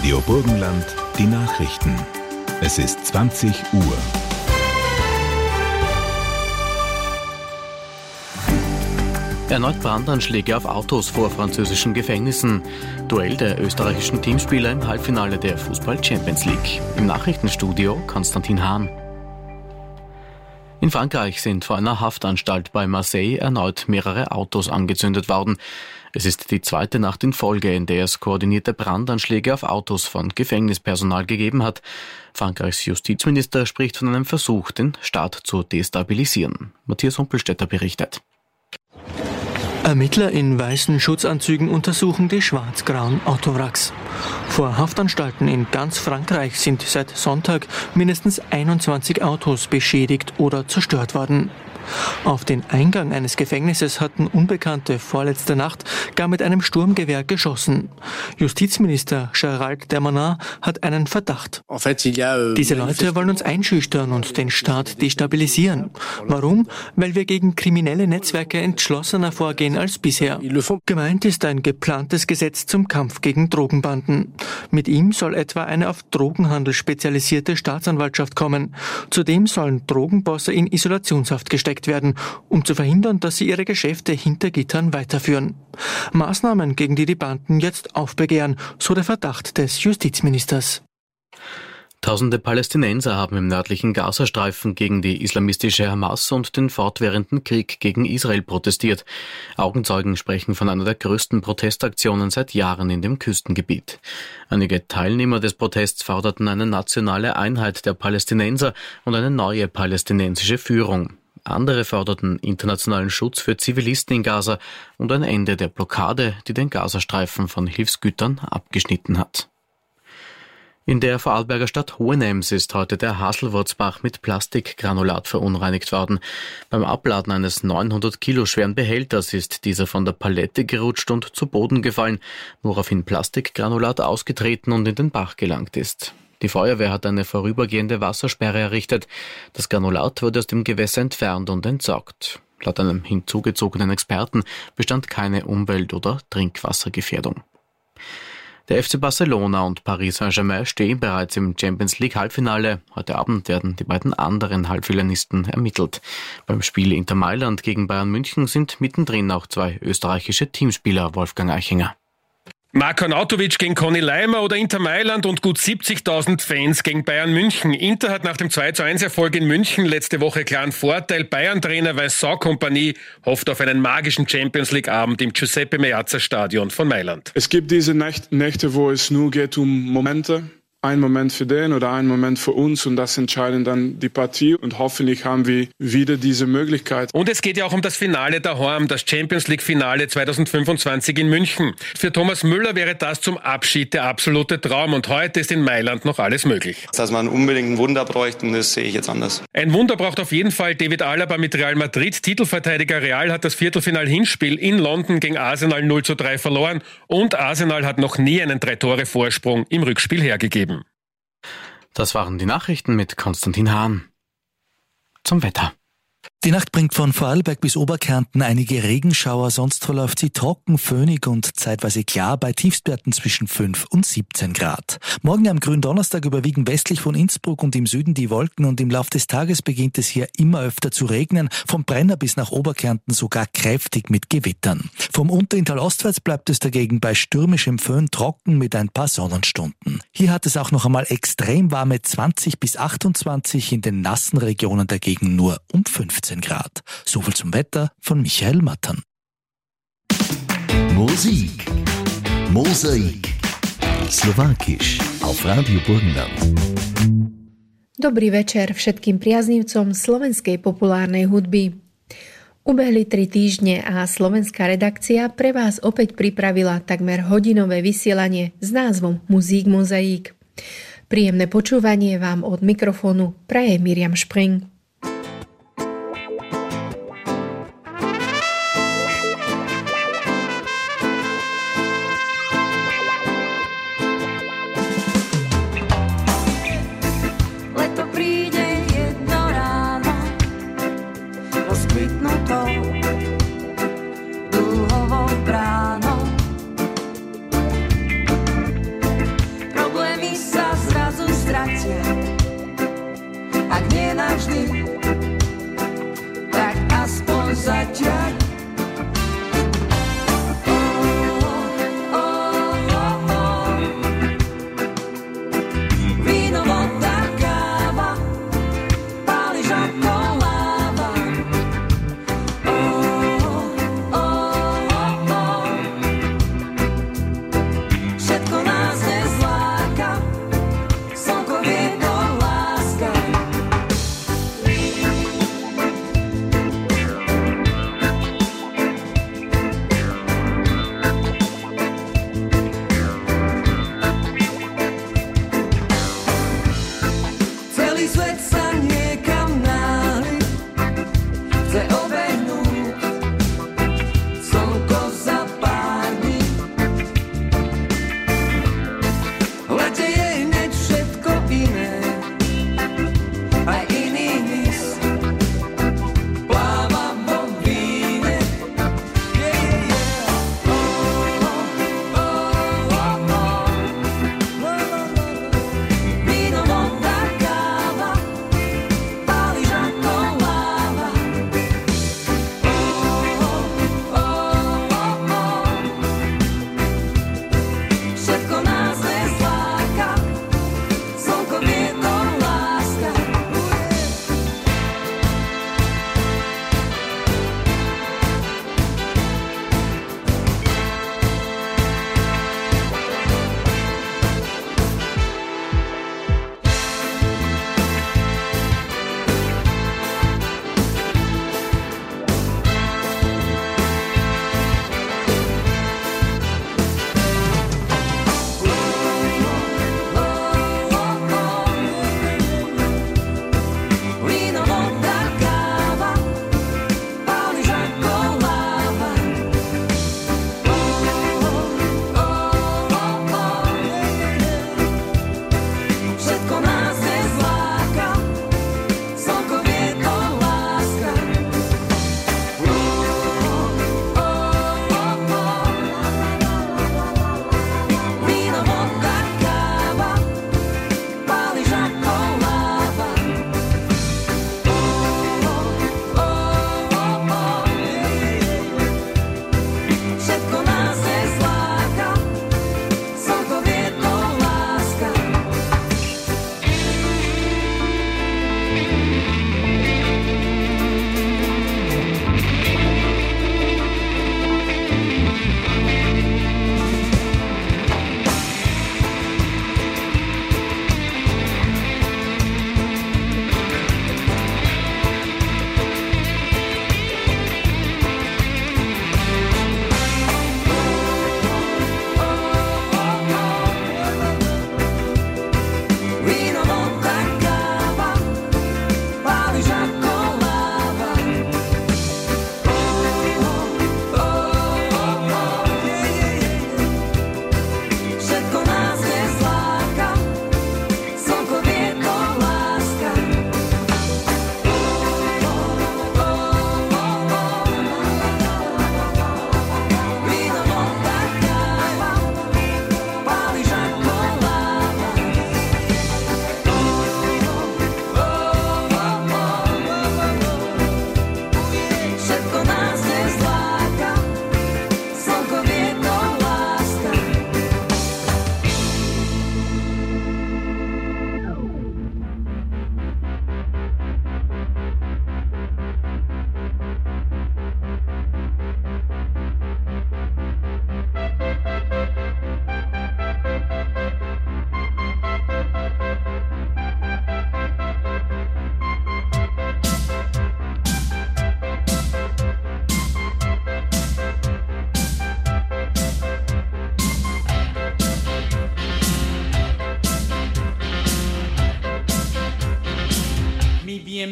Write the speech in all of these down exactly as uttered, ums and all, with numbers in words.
Radio Burgenland, die Nachrichten. Es ist zwanzig Uhr. Erneut Brandanschläge auf Autos vor französischen Gefängnissen. Duell der österreichischen Teamspieler im Halbfinale der Fußball-Champions League. Im Nachrichtenstudio Konstantin Hahn. In Frankreich sind vor einer Haftanstalt bei Marseille erneut mehrere Autos angezündet worden. Es ist die zweite Nacht in Folge, in der es koordinierte Brandanschläge auf Autos von Gefängnispersonal gegeben hat. Frankreichs Justizminister spricht von einem Versuch, den Staat zu destabilisieren. Matthias Humpelstädter berichtet. Ermittler in weißen Schutzanzügen untersuchen die schwarz-grauen Autowracks. Vor Haftanstalten in ganz Frankreich sind seit Sonntag mindestens einundzwanzig Autos beschädigt oder zerstört worden. Auf den Eingang eines Gefängnisses hatten Unbekannte vorletzte Nacht gar mit einem Sturmgewehr geschossen. Justizminister Gérald Darmanin hat einen Verdacht. Diese Leute wollen uns einschüchtern und den Staat destabilisieren. Warum? Weil wir gegen kriminelle Netzwerke entschlossener vorgehen als bisher. Gemeint ist ein geplantes Gesetz zum Kampf gegen Drogenbanden. Mit ihm soll etwa eine auf Drogenhandel spezialisierte Staatsanwaltschaft kommen. Zudem sollen Drogenbosse in Isolationshaft gesteckt werden, um zu verhindern, dass sie ihre Geschäfte hinter Gittern weiterführen. Maßnahmen, gegen die die Banden jetzt aufbegehren, so der Verdacht des Justizministers. Tausende Palästinenser haben im nördlichen Gazastreifen gegen die islamistische Hamas und den fortwährenden Krieg gegen Israel protestiert. Augenzeugen sprechen von einer der größten Protestaktionen seit Jahren in dem Küstengebiet. Einige Teilnehmer des Protests forderten eine nationale Einheit der Palästinenser und eine neue palästinensische Führung. Andere forderten internationalen Schutz für Zivilisten in Gaza und ein Ende der Blockade, die den Gazastreifen von Hilfsgütern abgeschnitten hat. In der Vorarlberger Stadt Hohenems ist heute der Haselwurzbach mit Plastikgranulat verunreinigt worden. Beim Abladen eines neunhundert Kilo schweren Behälters ist dieser von der Palette gerutscht und zu Boden gefallen, woraufhin Plastikgranulat ausgetreten und in den Bach gelangt ist. Die Feuerwehr hat eine vorübergehende Wassersperre errichtet. Das Granulat wurde aus dem Gewässer entfernt und entsorgt. Laut einem hinzugezogenen Experten bestand keine Umwelt- oder Trinkwassergefährdung. Der F C Barcelona und Paris Saint-Germain stehen bereits im Champions League Halbfinale. Heute Abend werden die beiden anderen Halbfinalisten ermittelt. Beim Spiel Inter Mailand gegen Bayern München sind mittendrin auch zwei österreichische Teamspieler, Wolfgang Eichinger. Marko Arnautovic gegen Conny Leimer oder Inter Mailand und gut siebzigtausend Fans gegen Bayern München. Inter hat nach dem zwei zu eins Erfolg in München letzte Woche klaren Vorteil. Bayern-Trainer Vincent Kompany hofft auf einen magischen Champions-League-Abend im Giuseppe Meazza-Stadion von Mailand. Es gibt diese Nächte, wo es nur geht um Momente. Ein Moment für den oder ein Moment für uns und das entscheiden dann die Partie und hoffentlich haben wir wieder diese Möglichkeit. Und es geht ja auch um das Finale daheim, das Champions League Finale zweitausendfünfundzwanzig in München. Für Thomas Müller wäre das zum Abschied der absolute Traum und heute ist in Mailand noch alles möglich. Dass man unbedingt ein Wunder bräuchte, das sehe ich jetzt anders. Ein Wunder braucht auf jeden Fall David Alaba mit Real Madrid. Titelverteidiger Real hat das Viertelfinal-Hinspiel in London gegen Arsenal null zu drei verloren und Arsenal hat noch nie einen Drei-Tore-Vorsprung im Rückspiel hergegeben. Das waren die Nachrichten mit Konstantin Hahn. Zum Wetter. Die Nacht bringt von Vorarlberg bis Oberkärnten einige Regenschauer, sonst verläuft sie trocken, föhnig und zeitweise klar bei Tiefstwerten zwischen fünf und siebzehn Grad. Morgen am Gründonnerstag überwiegen westlich von Innsbruck und im Süden die Wolken und im Lauf des Tages beginnt es hier immer öfter zu regnen, vom Brenner bis nach Oberkärnten sogar kräftig mit Gewittern. Vom Unterinntal ostwärts bleibt es dagegen bei stürmischem Föhn trocken mit ein paar Sonnenstunden. Hier hat es auch noch einmal extrem warme zwanzig bis achtundzwanzig, in den nassen Regionen dagegen nur um fünfzehn Grad. Soviel zum Wetter von Michael Mattern. Musik. Mozaik. Slowakisch auf Radio Burgenland. Dobrý večer všetkým priaznivcom slovenskej populárnej hudby. Ubehli tri týždne a slovenská redakcia pre vás opäť pripravila takmer hodinové vysielanie s názvom Musik Mozaik. Príjemné počúvanie vám od mikrofónu praje Miriam Spring. Problémy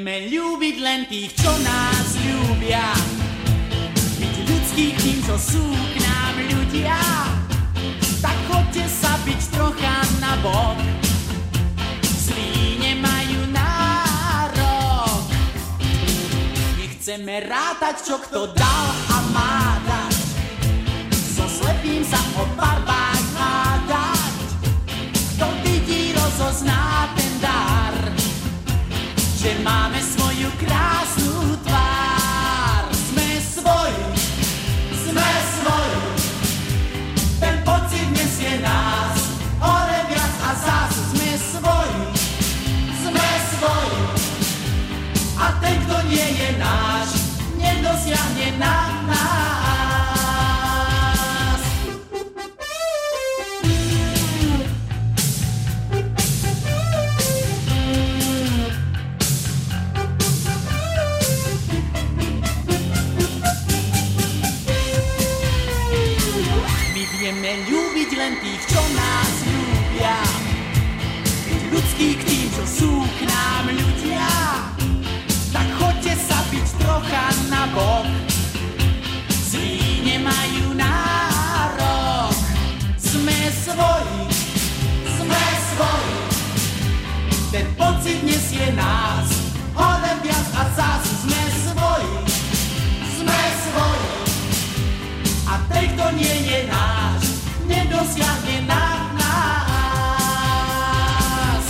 Vieme ľúbiť len tých, čo nás ľúbia. Byť ľudských tým, čo sú k nám ľudia. Tak chodte sa byť trocha na bok. Zlí nemajú nárok. Nechceme rátať, čo kto dal a má dať. So slepým sa o barbách hádať. Kto vidí, rozozná ten dar, že máme svoju krásnu tvár. Sme svoji, sme svoji. Ten pocit nesie nás hore viac a zás. Sme svoji, sme svoji. A ten, kto nie je náš, nedosiahne na nás. Vieme ľúbiť len tých, čo nás ľúbia. Byť ľudský k tým, čo sú k nám ľudia. Tak chodte sa byť trocha na bok. Zlí nemajú nárok. Sme svoji, sme svoji. Ten pocit nesie nás hore viac a zás. Sme svoji, sme svoji. A ten, kto nie je náš, nedosiahne na nás.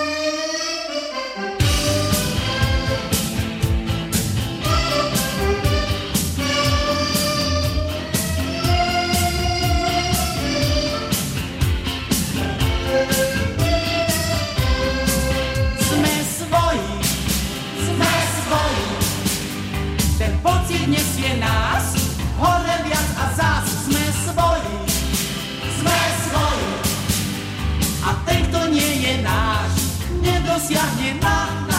Sme svoji, sme svoji. Ten pocit nesie nás hore viac a zás. Sme svoji, sme svoji. A ten, kto nie je náš, nedosiahne na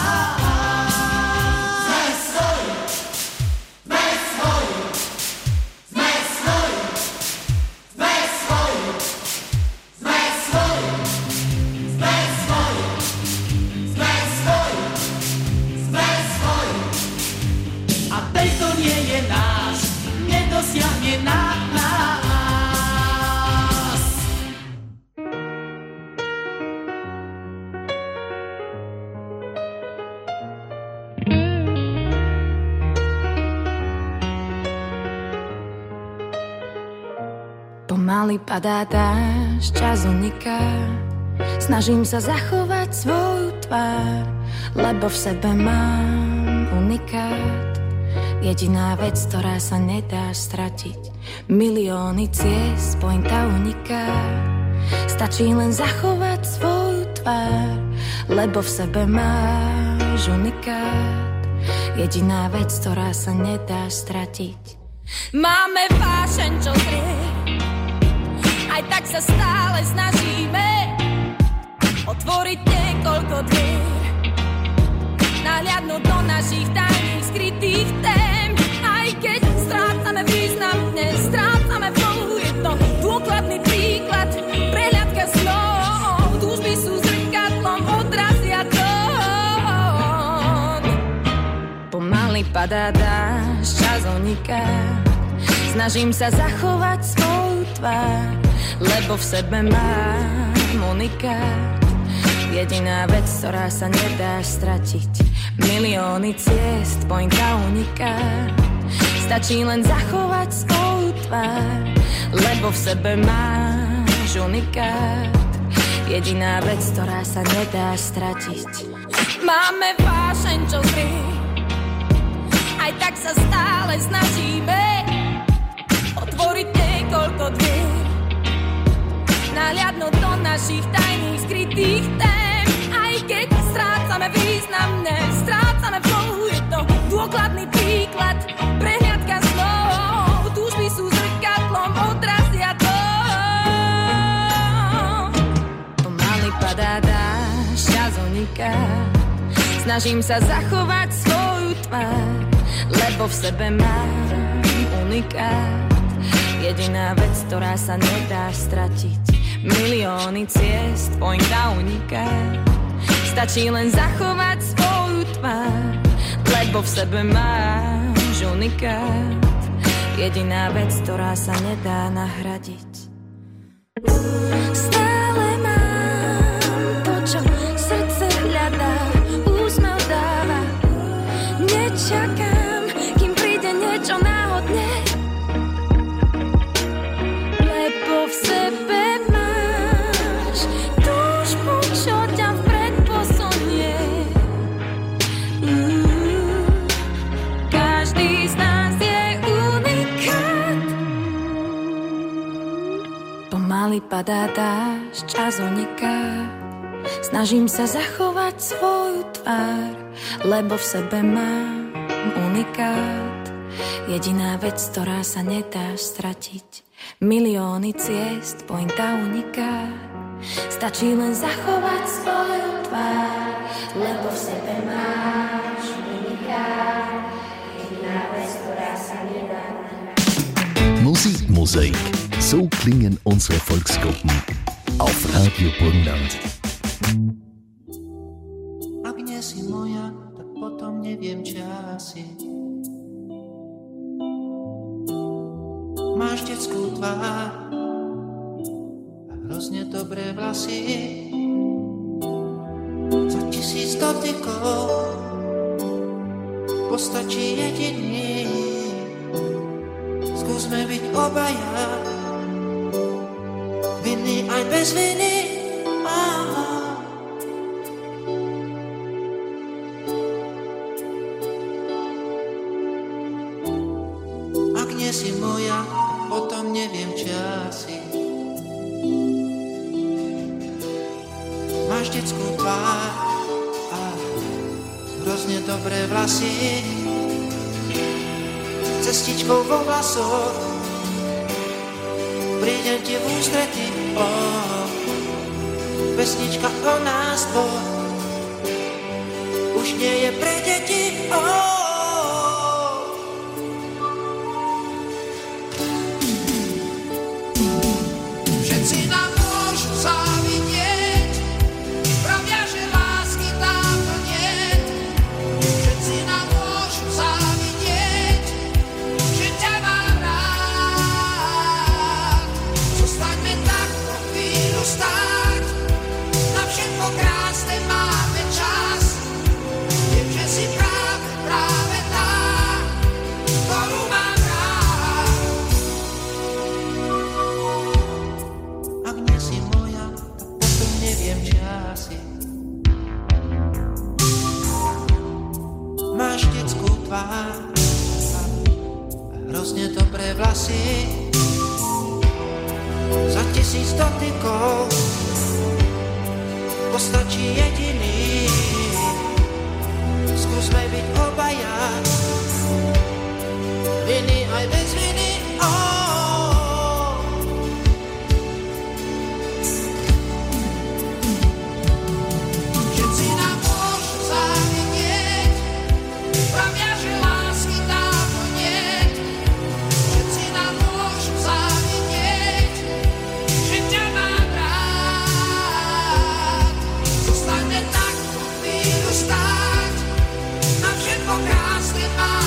nás. Sme svoji, sme svoji. Sme svoji, sme svoji. Sme svoji, sme svoji. Sme svoji, sme svoji. A ten, kto nie je náš, nedosiahne na nás. Pomaly padá dážď, čas uniká. Snažím sa zachovať svoju tvár, lebo v sebe mám unikát. Jediná vec, ktorá sa nedá stratiť. Milióny ciest, pointa uniká. Stačí len zachovať svoju tvár, lebo v sebe máš unikát. Jediná vec, ktorá sa nedá stratiť. Máme vášeň, čo zrie, aj tak sa stále snažíme otvoriť niekoľko dvier, nahliadnúť do našich tajných skrytých tém. Aj keď strácame význam, dnes strácame flow. Je to dôkladný príklad, prehľadka snov. Túžby sú zrkadlom, odrazia tón. Pomaly padá dážď, čas uniká. Snažím sa zachovať svoju tvár, lebo v sebe mám unikát. Jediná vec, ktorá sa nedá stratiť. Milióny ciest, pointa uniká. Stačí len zachovať svoju tvár, lebo v sebe máš unikát. Jediná vec, ktorá sa nedá stratiť. Máme vášeň, čo zrie, aj tak sa stále snažíme otvoriť niekoľko dvier, nahliadnúť do našich tajných skrytých tém. Aj keď strácame význam, strácame flow. Je to dôkladný príklad, prehliadka snov. Túžby sú zrkadlom, odrazia tón. Pomaly padá dážď, čas uniká. Snažím sa zachovať svoju tvár, lebo v sebe mám unikát. Jediná vec, ktorá sa nedá stratiť. Milióny ciest, pointa uniká. Stačí len zachovať svoju svoju tvár, lebo v sebe máš unikát. Jediná vec, ktorá sa nedá nahradiť. Stále mám to, čo srdce hľadá, úsmev dáva. Nečakám, kým príde niečo náhodne, lebo v sebe máš túžbu, čo ťa vpred posunie. Mm, každý z nás je unikát. Pomaly padá dážď, čas uniká. Snažím sa zachovať svoju tvár, lebo v sebe mám unikát. Jediná vec, ktorá sa nedá stratiť. Milióny ciest, pointa uniká. Stačí len zachovať svoju tvár, lebo v sebe máš unikát. Jediná vec, ktorá sa nedá nahradiť. Musikmosaik, so klingen unsere Volksgruppen auf Radio Burgenland. Ak nie si moja, tak potom neviem, čo asi. Máš detskú tvár a hrozne dobré vlasy. Za tisíc dotykov postačí jediný. Skúsme byť obaja, vinný aj bez viny. Si moja, potom neviem, čo asi. Máš detskú tvár a hrozne dobré vlasy. Cestičkou vo vlasoch prídem ti v ústrety. Oh, pesnička o nás dvoch už nie je pre deti. Oh, hrozne dobré vlasy. Za tisíc dotykov postačí jediný. Skúsme byť obaja, viny aj bez viny. Oh. Všetci nám môžu závidieť, pravia, že lásky dávno niet. Všetci nám môžu závidieť, že ťa mám rád. Zostaňme tak chvíľu stáť, na všetko krásne má.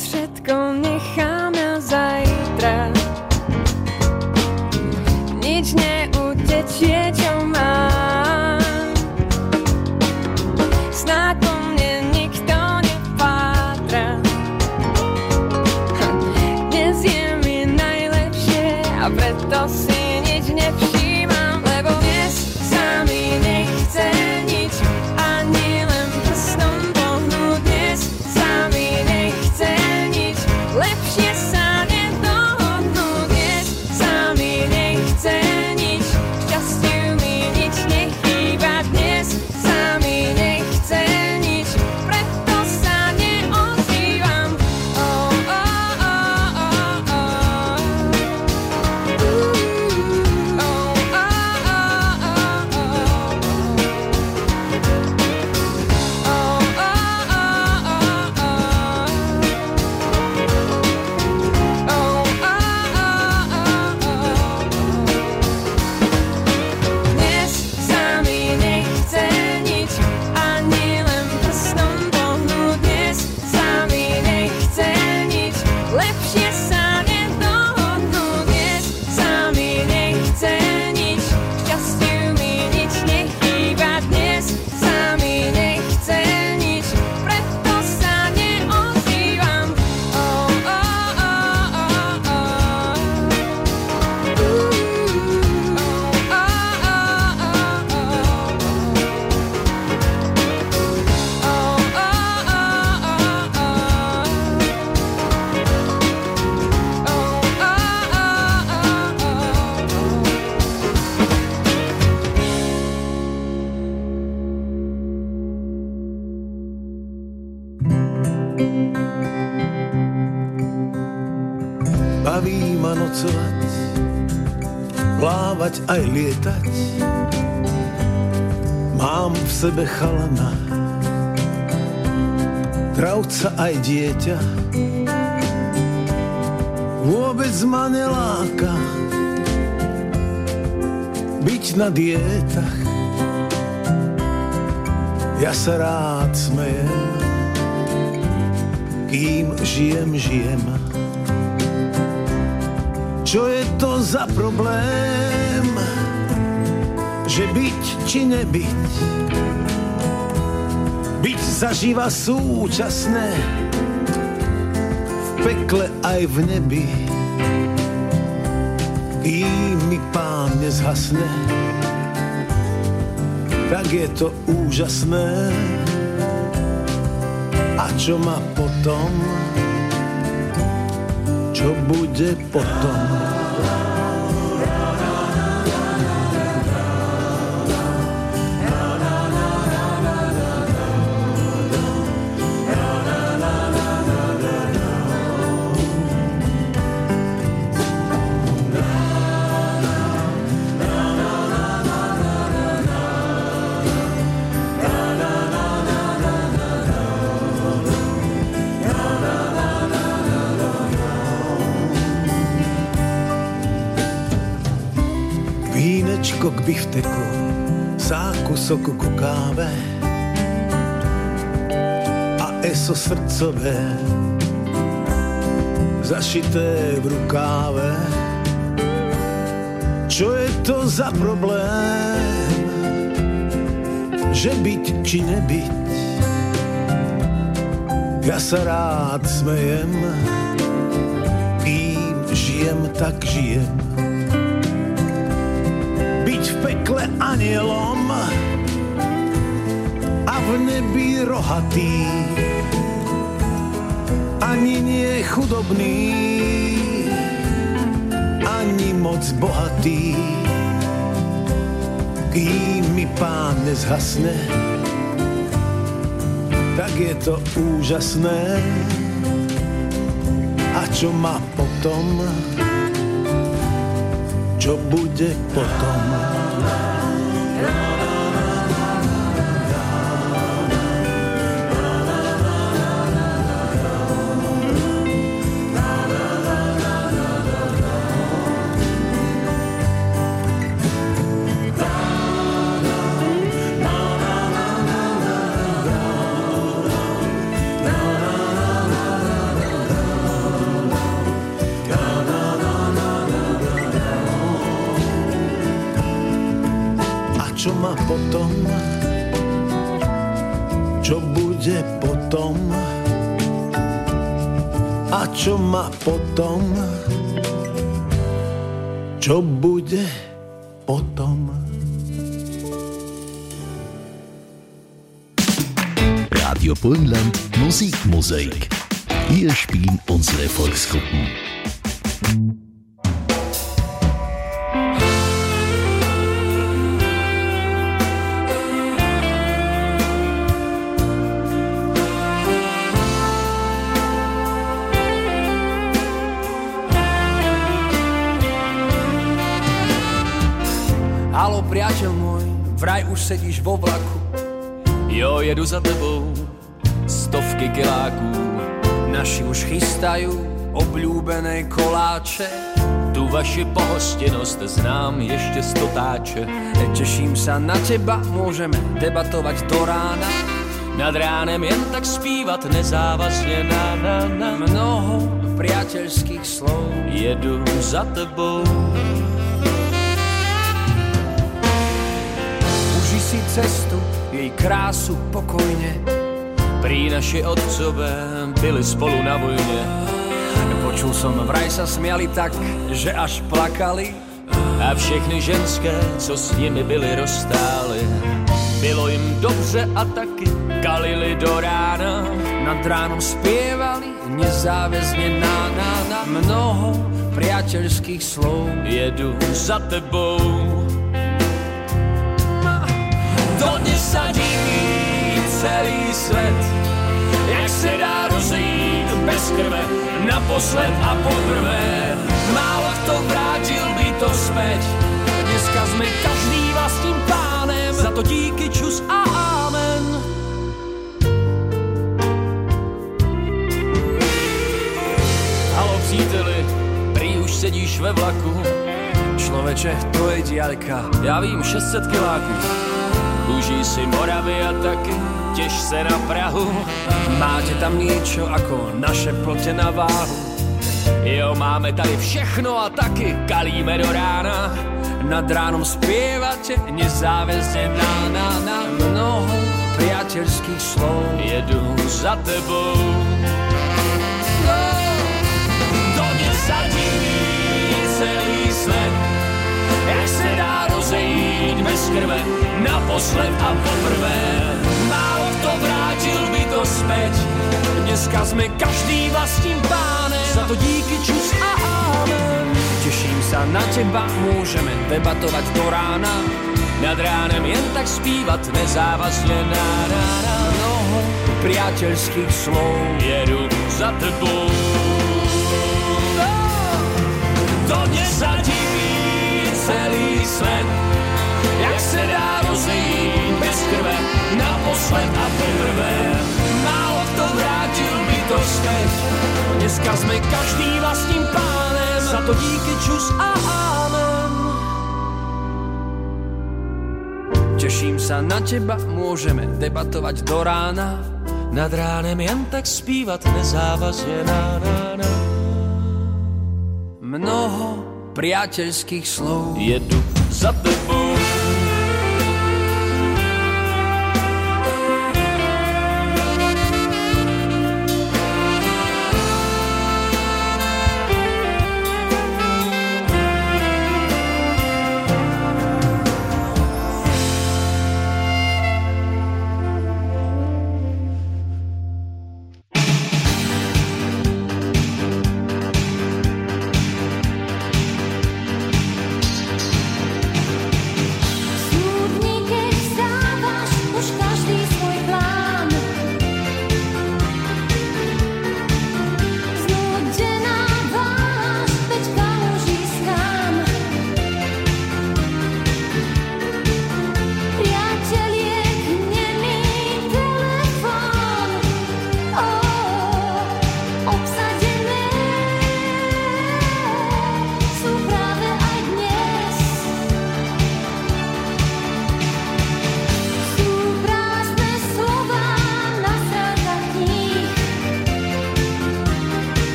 všetko nechám na zajtra. Nič neutečie, čo mám. Snáď po mne nikto nepátra. Dnes je mi najlepšie a preto si nič nevšímam, lebo dnes sa mi nechce nič, ani len prstom pohnúť. Dnes sa mi nechce nič, lepšie sa nedohodnúť. Dnes sa mi nechce nič, šťastiu mi nič nechýba. Dnes sa mi nechce nič, preto sa neozývam. Oh, oh, oh, oh, oh. Dnes sa mi nechce nič, ani len prstom pohnúť. Dnes sa mi nechce nič, lepšie sa nedohodnúť. Dnes sa mi nechce nič, šťastiu mi nič nechýba. Dnes sa mi nechce nič, preto sa neozývam. Oh, oh, oh, oh, oh. Baví ma nocovať, plávať aj lietať. Mám v sebe chalana, dravca aj dieťa. Vôbec ma neláka byť na dietach. Ja sa rád smejem, kým žijem, žijem. Čo je to za problém, že byť či nebyť? Byť zažíva súčasné, v pekle aj v nebi. Kým mi Pán nezhasne, tak je to úžasné. A čo ma potom? Čo bude potom? Vínečko k bifteku, zákusok ku káve a eso srdcové zašité v rukáve. Čo je to za problém, že byť či nebyť? Ja sa rád smejem, kým žijem, tak žijem. Byť v pekle anielom a v nebi rohatý, ani nie chudobný, ani moc bohatý. Kým mi Pán nezhasne, tak je to úžasné. A čo má potom? Čo bude potom? čo má potom? Čo bude potom? A čo má potom? Čo bude potom? Radio Burgenland Musikmosaik. Hier spielen unsere Volksgruppen. Haló, priateľ môj, vraj už sedíš vo vlaku. Jo, jedu za tebou, stovky kiláků. Naši už chystajú obľúbené koláče. Tu vaši pohostinnosť znám ešte stotáče. Teším sa na teba, môžeme debatovať do rána. Nad ránem jen tak spívať nezávazne na, na, na. Mnoho priateľských slov, jedu za tebou. Uži si cestu, jej krásu pokojne. Prý naši otcové byli spolu na vojne. Počul som, vraj sa smiali tak, že až plakali. A všechny ženské, co s nimi byli, rozstáli. Bylo im dobře a taky kalili do rána. Nad ránom spievali nezáväzne na, na, na. Mnoho priateľských slov, jedu za tebou. Dodnes sa diví celý svet, jak se dá rozejít bez krve, naposled a poprvé. Málo kto vrátil by to späť, dneska sme každý vlastním pánem, za to díky, čus a amen. Haló příteli, prý už sedíš ve vlaku. Človeče, to je diaľka, ja vím, šesť set kiláků. Užij si Moravy a taky teš se na Prahu. Máte tam niečo ako naše plote na váhu. Jo, máme tady všechno a taky kalíme do rána. Nad ránom spievate nezáväzne na, na, na. Mnoho priateľských slov, jedu za tebou. No, dodnes sa diví celý svet, jak se dá rozejít bez krve, naposled a poprvé. Málo kto vrátil by to späť, dneska sme každý vlastním pánem, za to díky, čus a amen. Teším sa na teba, môžeme debatovať do rána. Nad ránem jen tak spívať nezávazne na, na, na. Mnoho priateľských slov, jedu za tebou. No, dodnes sa diví celý svet, jak se dá rozejít bez krve, naposled a poprvé. Málo kto vrátil by to späť, dneska sme každý vlastním pánem, za to díky, čus a amen. Teším sa na teba, môžeme debatovať do rána. Nad ránem jen tak spívať nezávazne na, na, na. Mnoho priateľských slov, jedu za tebou.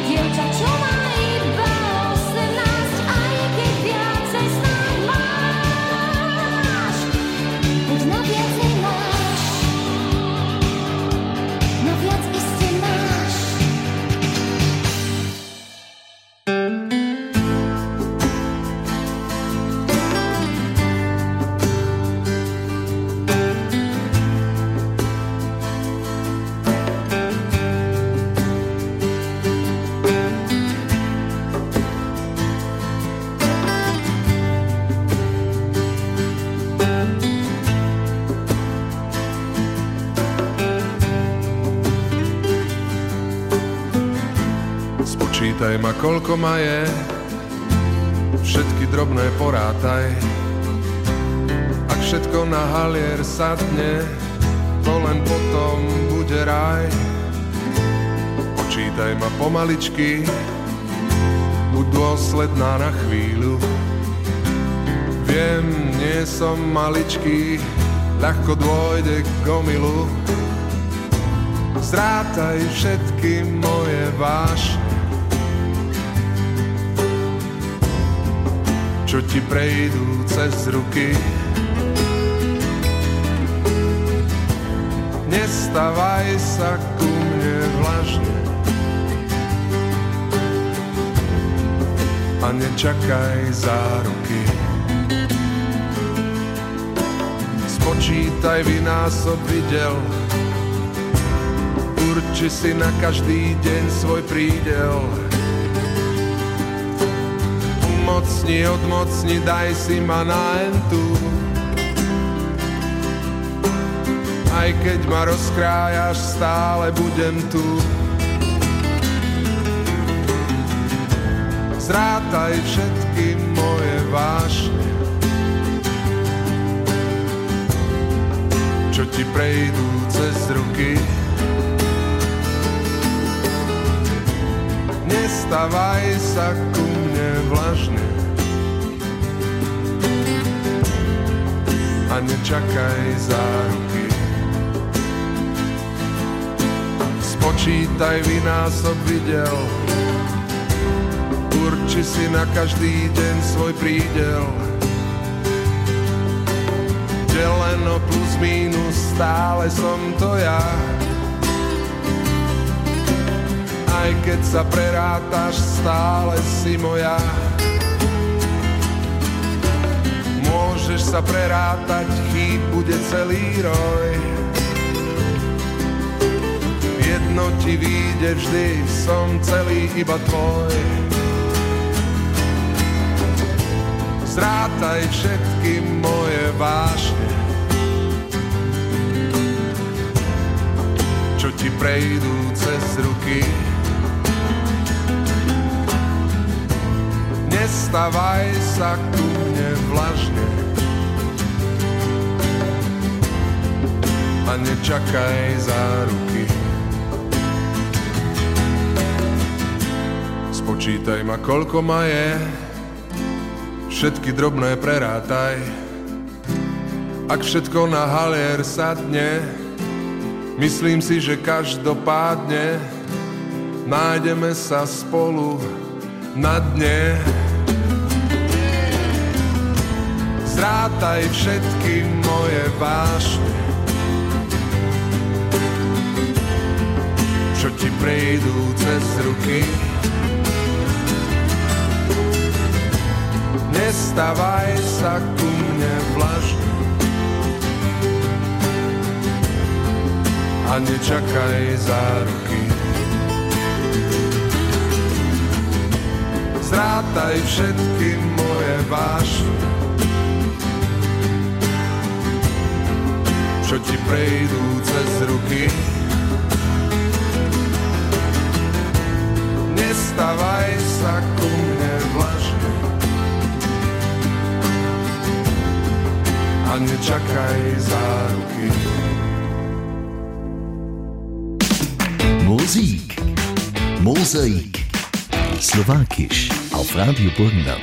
dievča, čo má iba osemnásť, aj keď viacej snáď máš. Buď na viac nemáš, no viac iste máš. Spočítaj ma, koľko ma je, všetky drobné porátaj. Ak všetko na halier sadne, to len potom bude raj. Počítaj ma pomaličky, buď dôsledná na chvíľu. Viem, nie som maličký, ľahko dôjde k omylu. Zrátaj všetky moje vášne, čo ti prejdú cez ruky. Nestavaj sa ku mne vlažne a nečakaj záruky. Spočítaj, vynásob videl, urči si na každý deň svoj prídel. Umocni, odmocni, daj si ma na entu. Aj keď ma rozkrájaš, stále budem tu. Zrátaj všetky moje vášne, čo ti prejdú cez ruky. Nestavaj sa ku mne vlažne a nečakaj záruky. Spočítaj, vynásob videl, urči si na každý deň svoj prídel. Deleno plus mínus, stále som to ja. Aj keď sa prerátaš, stále si moja. Môžeš sa prerátať, chýb bude celý roj. Jedno ti vyjde vždy, som celý iba tvoj. Zrátaj všetky moje vášne, čo ti prejdú cez ruky. Nestavaj sa ku mne vlažne a nečakaj záruky. Spočítaj ma, koľko ma je, všetky drobné prerátaj. Ak všetko na halier sadne, myslím si, že každopádne nájdeme sa spolu na dne. Zrátaj všetky moje vášne, čo ti prejdú cez ruky. Nestavaj sa ku mne vlažne a nečakaj záruky. Zrátaj všetky moje vášne, čo ti prejdú cez ruky. Nestavaj sa ku mne vlažne a nečakaj záruky. Musik, Mosaik, Slowakisch auf Radio Burgenland.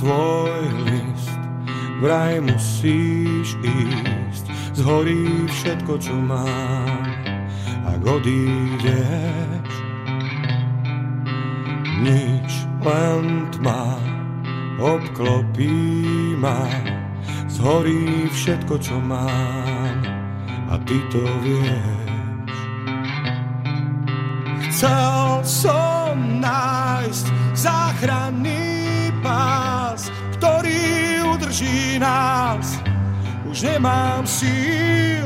tvoj list, vraj musíš ísť, zhorí všetko, čo mám, ak odídeš. Nič, len tma obklopí ma, zhorí všetko, čo mám, a ty to vieš. Chcel som nájsť záchranný pás, ktorý udrží nás, už nemám síl,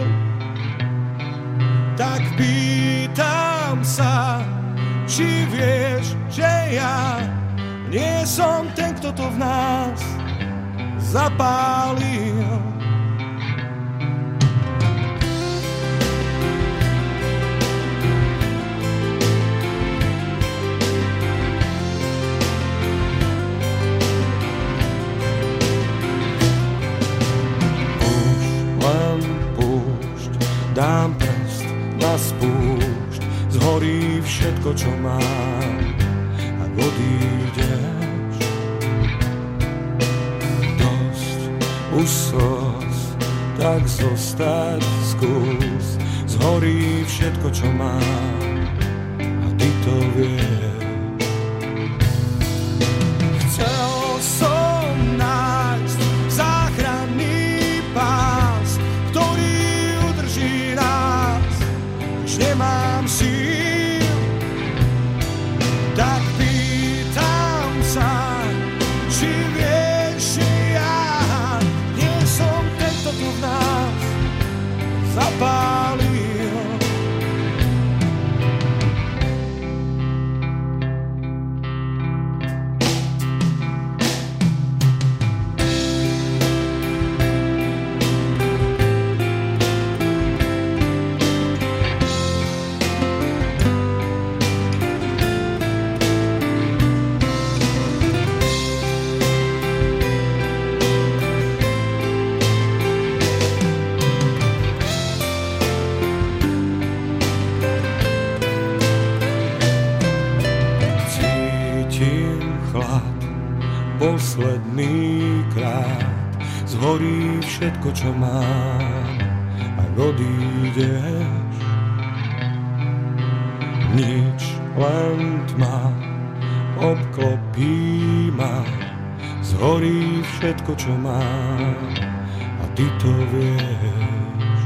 tak pýtam sa, či vieš, že ja nie som ten, kto to v nás zapálil. Dám prst na spúšť, zhorí všetko, čo mám, ak odídeš. Dosť už slz, tak zostať skús, zhorí všetko, čo mám, a ty to vieš. Chcel som nájsť záchranný pás, ktorý nemám síl, tak pýtam sa, či vieš, že ja nie som ten, kto tu v nás zapálil. Posledný krát zhorí všetko, čo mám, ak odídeš. Nič, len tma obklopí ma, zhorí všetko, čo mám, a ty to vieš.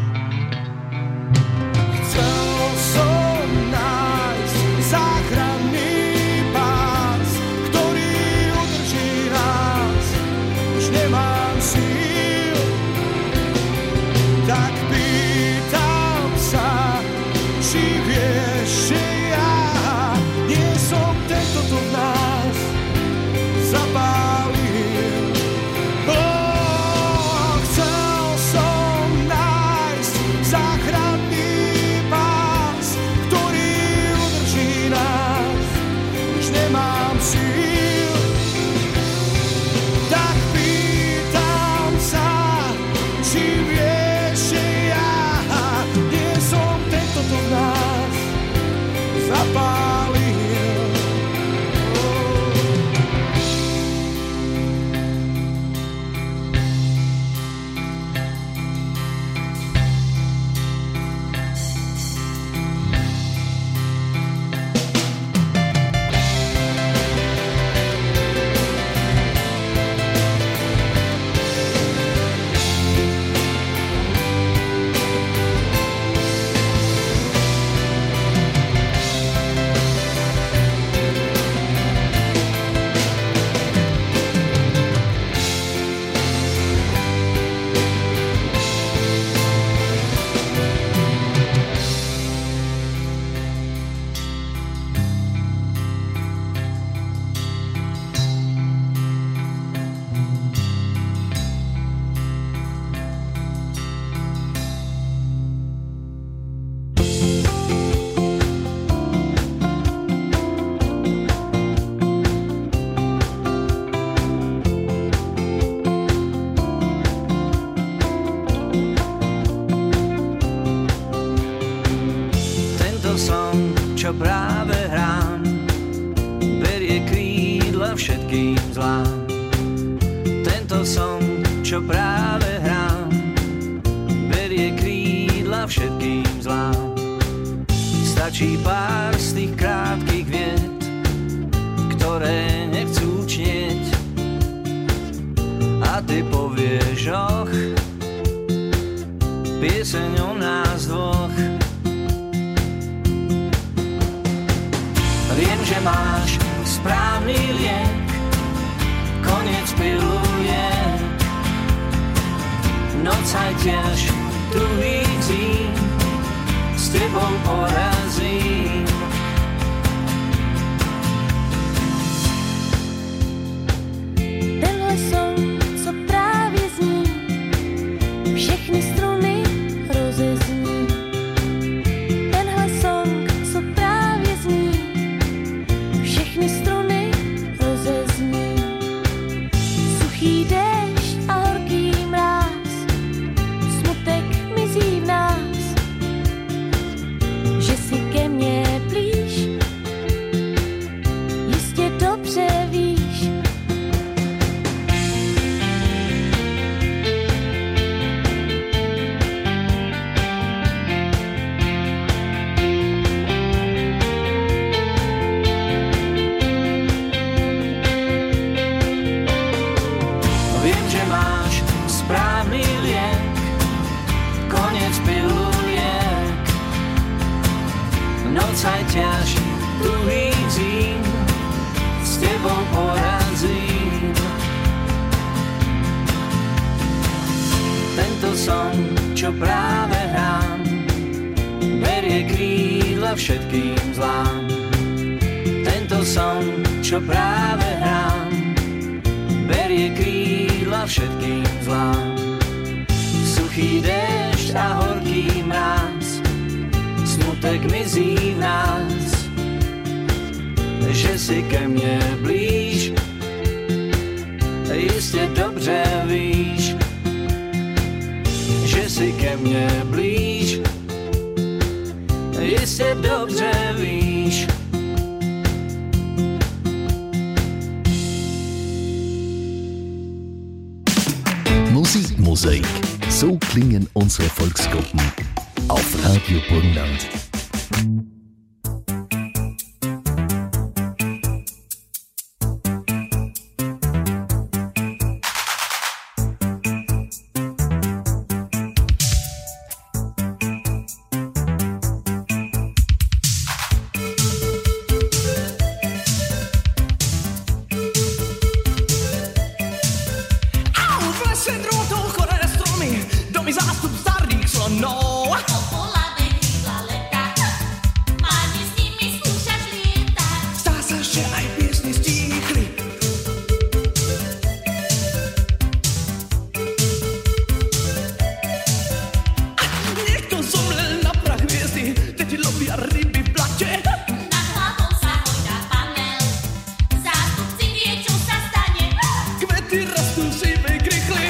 Chcel som nájsť záchranný pás, ktorý udrží nás, už nemám síl, tak pýtam sa, či vieš, že ja nie som ten, kto to v nás zapálil. Oh, chcel som nájsť záchranný pás, ktorý udrží nás, už nemám síl, tak pýtam Stačí pár z tých krátkych viet, ktoré nechcú čnieť. A ty povieš, och, pieseň o nás dvoch. Viem, že máš správny liek, koniec piluje. Noc aj tiež druhý zím, s tebou porazím. Tenhle song, co právě zní, všechny struny rozezní. Tenhle song, co právě zní, všechny struny rozezní. Suchý déšť a horký mráz, smutek mizí v nás. Že si ke mně blíž, jistě dobře víš. Viem, že máš správny liek, koniec piluliek. Noc aj ťaž, druhý zím, s tebou porazím. Tento som, čo práve hrám, berie krídla všetkým zlám. Tento som, čo práve hrám, berie krídla všetkým zlám. Suchý déšť a horký mráz, smutek mizí v nás. Že si ke mne blíž, jistě dobře víš. Že si ke mne blíž, jistě dobře víš. Musik, Mosaik. So klingen unsere Volksgruppen auf Radio Burgenland. Zástup starých slonov. Popoladej krídla leta, máte s nimi skúšať lietať. Zdá sa, že aj piesne stíchli. Niekto zomrel na prach hviezdy, deti lovia ryby v blate. Nad hlavou sa hojda panel, zástupci vie, čo sa stane. Kvety rastú živej krychly.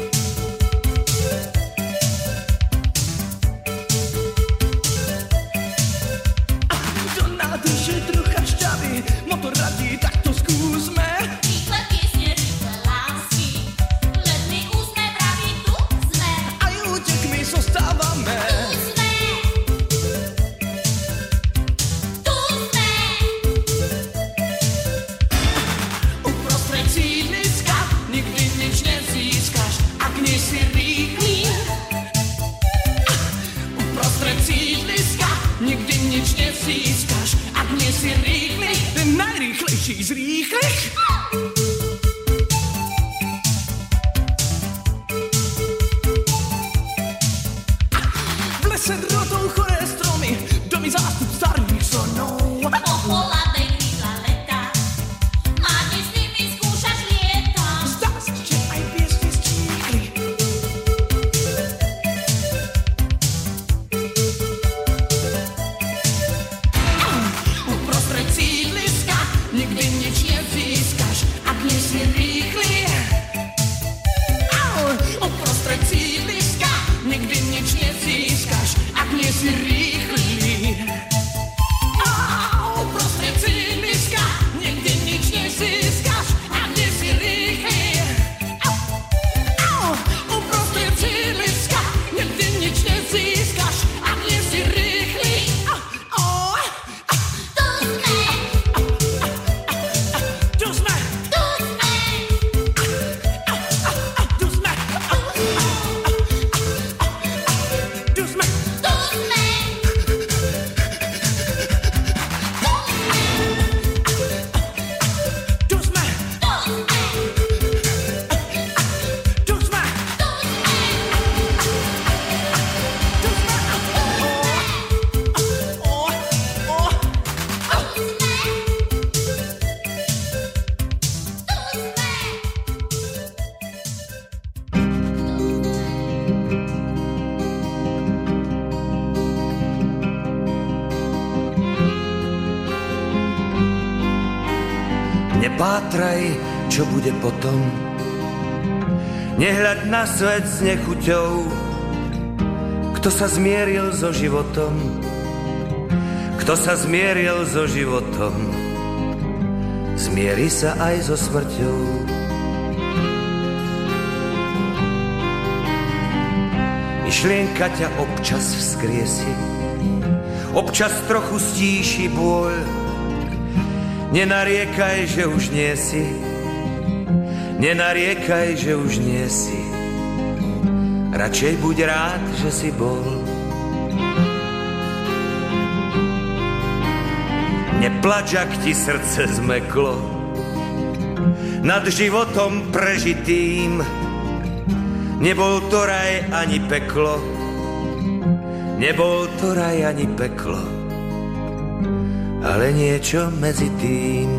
Motor radí, tak to skúsme. Rýchle piesne, rýchle lásky, letný úsmev praví, tu sme. Aj útekmi zostávame. Tu sme. Tu sme. Uprostred sídliska nikdy nič nezískaš, ak nie si rýchly. Uprostred sídliska nikdy nič nezískaš, ak nie si rýchly. Ten najrýchlejší z rýchlych. V lese drotov choré stromy, domy zástup starých slonov. Popoladej krídla leta, máte s nimi skúšať lietať. Zdá sa, že aj piesne stíchli. Uprostred sídliska nikdy nič nezískaš. nepátraj, čo bude potom. Nehľaď na svet s nechuťou, kto sa zmieril so životom, kto sa zmieril so životom, zmieri sa aj so smrťou. Myšlienka ťa občas vzkriesi, občas trochu stíši bôľ. Nenariekaj, že už nie si, nenariekaj, že už nie si, radšej buď rád, že si bol. Neplač, ak ti srdce zmeklo nad životom prežitým. Nebol to raj ani peklo, nebol to raj ani peklo, ale niečo medzi tým.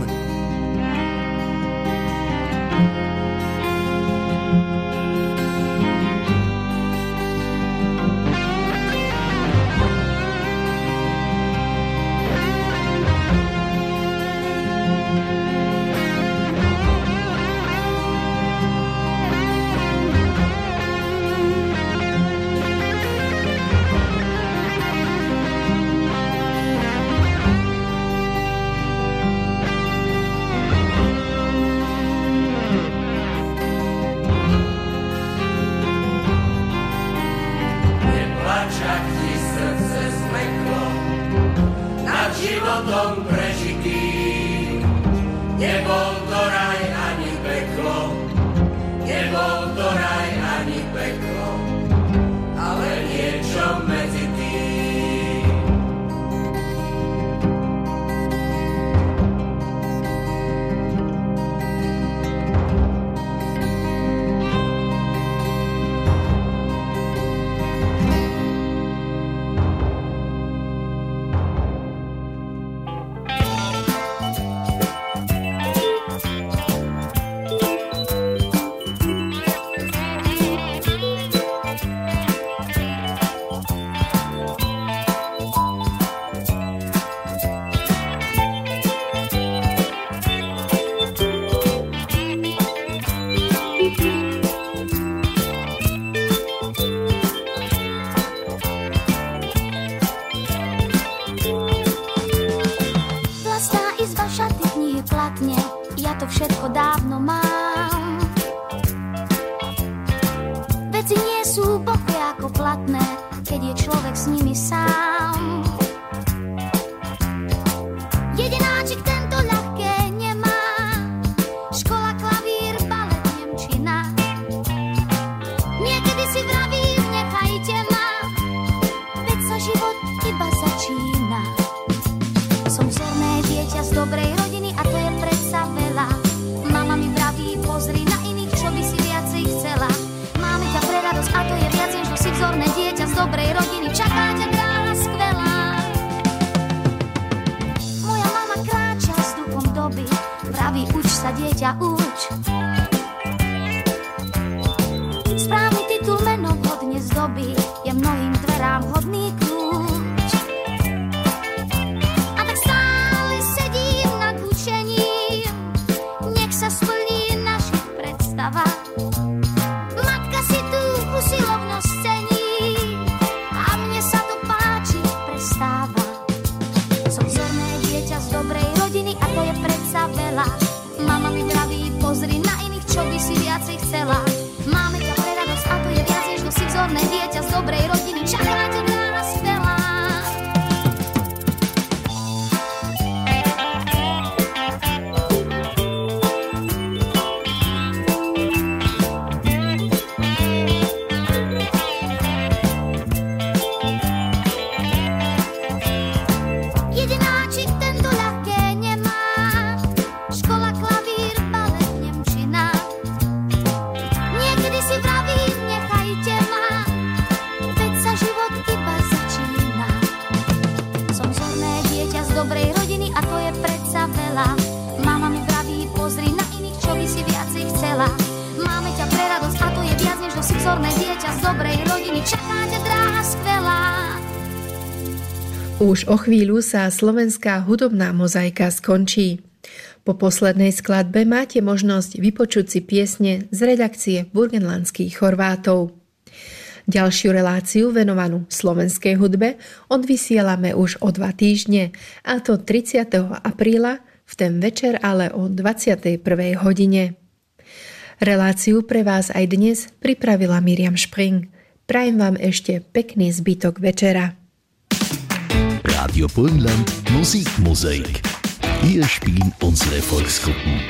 Už o chvíľu sa slovenská hudobná mozaika skončí. Po poslednej skladbe máte možnosť vypočuť si piesne z redakcie burgenlandských Chorvátov. Ďalšiu reláciu venovanú slovenskej hudbe odvysielame už o dva týždne, a to tridsiateho apríla, v ten večer ale o dvadsiatej prvej hodine. Reláciu pre vás aj dnes pripravila Miriam Spring. Prajem vám ešte pekný zbytok večera. Radio Burgenland Musikmosaik. Hier spielen unsere Volksgruppen.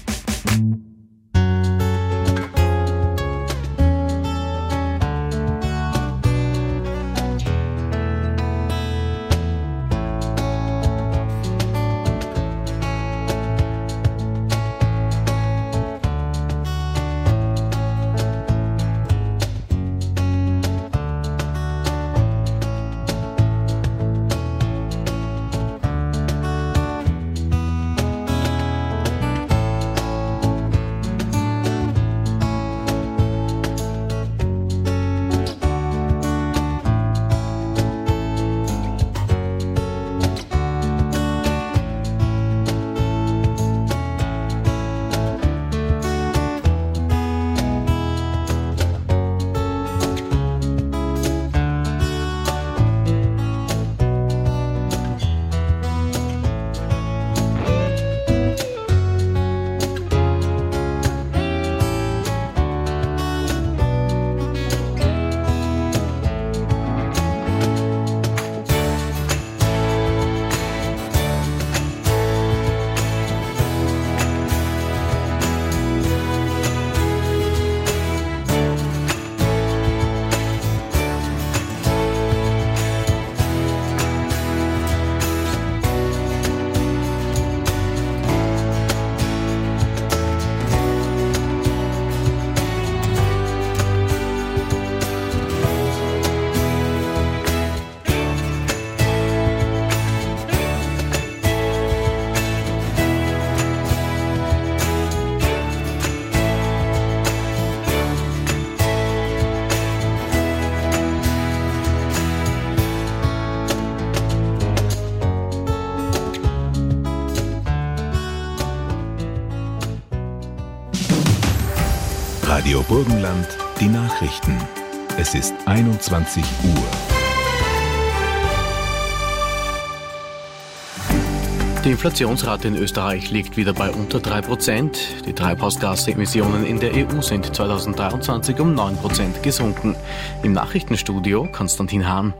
Radio Burgenland, die Nachrichten. Es ist einundzwanzig Uhr. Die Inflationsrate in Österreich liegt wieder bei unter drei Prozent. Die Treibhausgasemissionen in der E U sind zweitausenddreiundzwanzig um neun Prozent gesunken. Im Nachrichtenstudio Konstantin Hahn.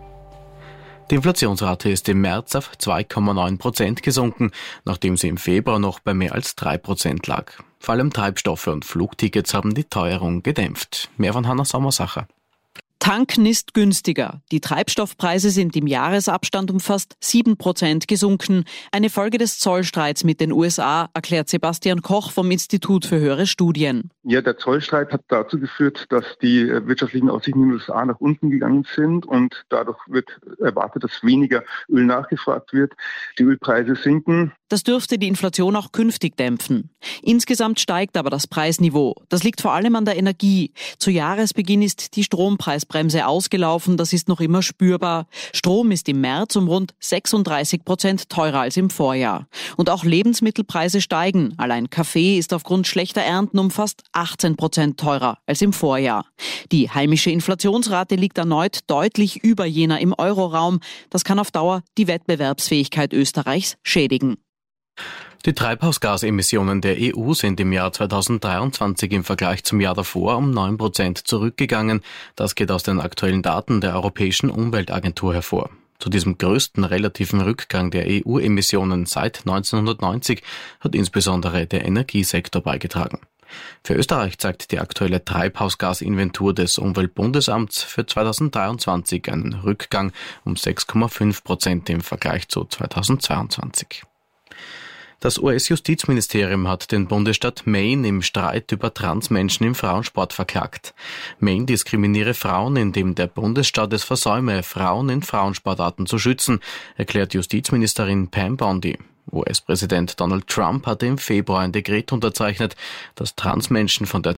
Die Inflationsrate ist im März auf zwei Komma neun Prozent gesunken, nachdem sie im Februar noch bei mehr als drei Prozent lag. Vor allem Treibstoffe und Flugtickets haben die Teuerung gedämpft. Mehr von Hanna Sommersacher. Tanken ist günstiger. Die Treibstoffpreise sind im Jahresabstand um fast sieben Prozent gesunken. Eine Folge des Zollstreits mit den U S A, erklärt Sebastian Koch vom Institut für höhere Studien. Ja, der Zollstreit hat dazu geführt, dass die wirtschaftlichen Aussichten in den U S A nach unten gegangen sind und dadurch wird erwartet, dass weniger Öl nachgefragt wird. Die Ölpreise sinken. Das dürfte die Inflation auch künftig dämpfen. Insgesamt steigt aber das Preisniveau. Das liegt vor allem an der Energie. Zu Jahresbeginn ist die Strompreisbremse ausgelaufen, das ist noch immer spürbar. Strom ist im März um rund sechsunddreißig Prozent teurer als im Vorjahr. Und auch Lebensmittelpreise steigen. Allein Kaffee ist aufgrund schlechter Ernten um fast achtzehn Prozent teurer als im Vorjahr. Die heimische Inflationsrate liegt erneut deutlich über jener im Euroraum. Das kann auf Dauer die Wettbewerbsfähigkeit Österreichs schädigen. Die Treibhausgasemissionen der E U sind im Jahr zweitausenddreiundzwanzig im Vergleich zum Jahr davor um neun Prozent zurückgegangen. Das geht aus den aktuellen Daten der Europäischen Umweltagentur hervor. Zu diesem größten relativen Rückgang der E U-Emissionen seit neunzehnhundertneunzig hat insbesondere der Energiesektor beigetragen. Für Österreich zeigt die aktuelle Treibhausgasinventur des Umweltbundesamts für zweitausenddreiundzwanzig einen Rückgang um sechs Komma fünf Prozent im Vergleich zu zweitausendzweiundzwanzig. Das U S-Justizministerium hat den Bundesstaat Maine im Streit über Transmenschen im Frauensport verklagt. Maine diskriminiere Frauen, indem der Bundesstaat es versäume, Frauen in Frauensportarten zu schützen, erklärt Justizministerin Pam Bondi. U S-Präsident Donald Trump hatte im Februar ein Dekret unterzeichnet, das Transmenschen von der